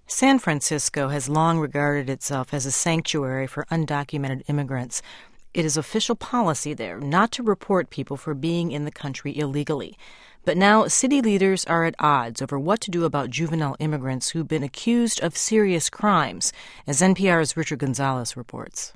San Francisco has long regarded itself as a sanctuary for undocumented immigrants. It is official policy there not to report people for being in the country illegally. But now city leaders are at odds over what to do about juvenile immigrants who've been accused of serious crimes, as NPR's Richard Gonzalez reports.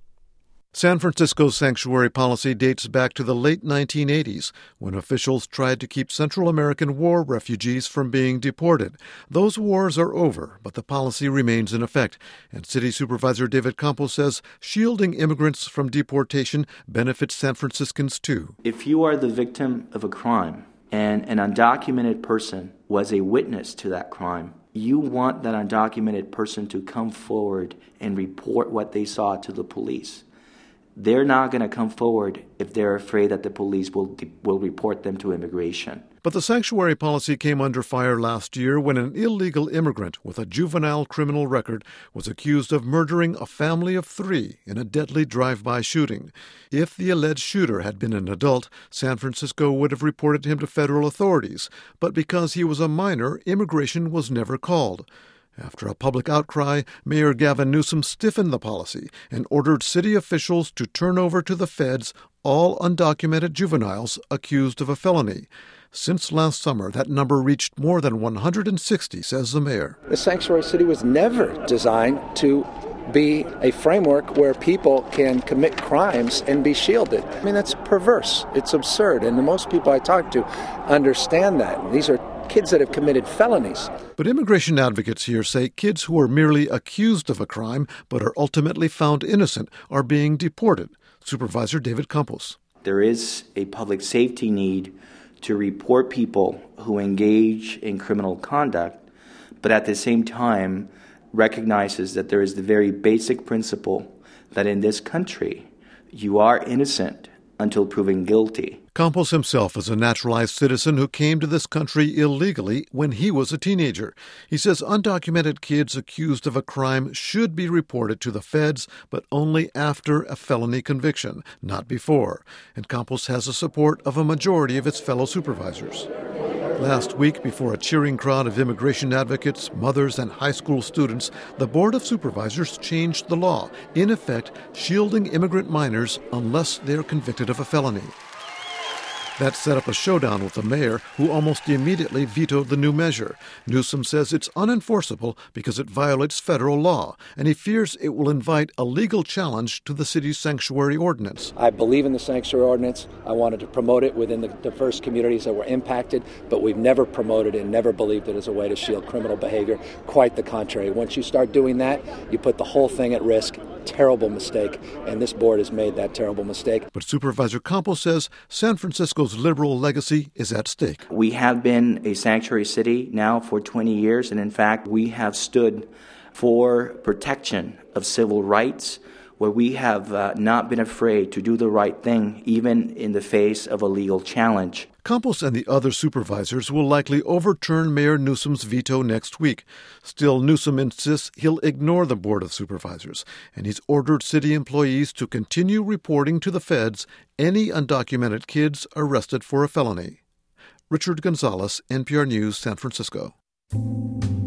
San Francisco's sanctuary policy dates back to the late 1980s, when officials tried to keep Central American war refugees from being deported. Those wars are over, but the policy remains in effect, and City Supervisor David Campos says shielding immigrants from deportation benefits San Franciscans too. If you are the victim of a crime and an undocumented person was a witness to that crime, you want that undocumented person to come forward and report what they saw to the police. They're not going to come forward if they're afraid that the police will report them to immigration. But the sanctuary policy came under fire last year when an illegal immigrant with a juvenile criminal record was accused of murdering a family of 3 in a deadly drive-by shooting. If the alleged shooter had been an adult, San Francisco would have reported him to federal authorities. But because he was a minor, immigration was never called. After a public outcry, Mayor Gavin Newsom stiffened the policy and ordered city officials to turn over to the feds all undocumented juveniles accused of a felony. Since last summer, that number reached more than 160, says the mayor. The sanctuary city was never designed to be a framework where people can commit crimes and be shielded. I mean, that's perverse. It's absurd. And the most people I talk to understand that. These are kids that have committed felonies. But immigration advocates here say kids who are merely accused of a crime but are ultimately found innocent are being deported. Supervisor David Campos. There is a public safety need to report people who engage in criminal conduct, but at the same time recognizes that there is the very basic principle that in this country you are innocent until proven guilty. Campos himself is a naturalized citizen who came to this country illegally when he was a teenager. He says undocumented kids accused of a crime should be reported to the feds, but only after a felony conviction, not before. And Campos has the support of a majority of his fellow supervisors. Last week, before a cheering crowd of immigration advocates, mothers, and high school students, the Board of Supervisors changed the law, in effect shielding immigrant minors unless they are convicted of a felony. That set up a showdown with the mayor, who almost immediately vetoed the new measure. Newsom says it's unenforceable because it violates federal law, and he fears it will invite a legal challenge to the city's sanctuary ordinance. I believe in the sanctuary ordinance. I wanted to promote it within the diverse communities that were impacted, but we've never promoted it and never believed it as a way to shield criminal behavior. Quite the contrary. Once you start doing that, you put the whole thing at risk. Terrible mistake, and this board has made that terrible mistake. But Supervisor Campos says San Francisco's liberal legacy is at stake. We have been a sanctuary city now for 20 years, and in fact, we have stood for protection of civil rights, where we have not been afraid to do the right thing, even in the face of a legal challenge. Campos and the other supervisors will likely overturn Mayor Newsom's veto next week. Still, Newsom insists he'll ignore the Board of Supervisors, and he's ordered city employees to continue reporting to the feds any undocumented kids arrested for a felony. Richard Gonzalez, NPR News, San Francisco.